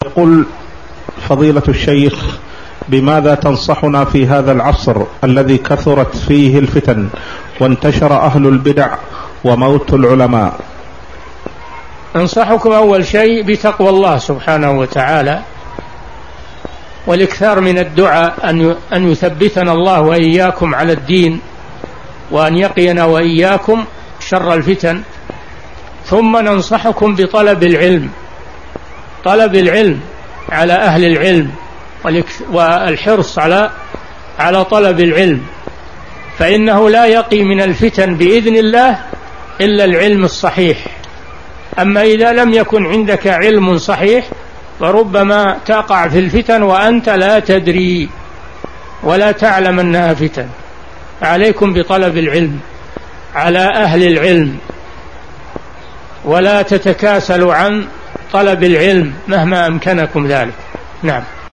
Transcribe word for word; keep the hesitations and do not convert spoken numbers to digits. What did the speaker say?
يقول فضيلة الشيخ: بماذا تنصحنا في هذا العصر الذي كثرت فيه الفتن وانتشر أهل البدع وموت العلماء؟ أنصحكم أول شيء بتقوى الله سبحانه وتعالى، والإكثار من الدعاء أن يثبتنا الله وإياكم على الدين، وأن يقينا وإياكم شر الفتن. ثم ننصحكم بطلب العلم، طلب العلم على أهل العلم، والحرص على على طلب العلم، فإنه لا يقي من الفتن بإذن الله إلا العلم الصحيح. أما إذا لم يكن عندك علم صحيح فربما تقع في الفتن وأنت لا تدري ولا تعلم أنها فتن. عليكم بطلب العلم على أهل العلم، ولا تتكاسلوا عن طلب العلم مهما أمكنكم ذلك. نعم.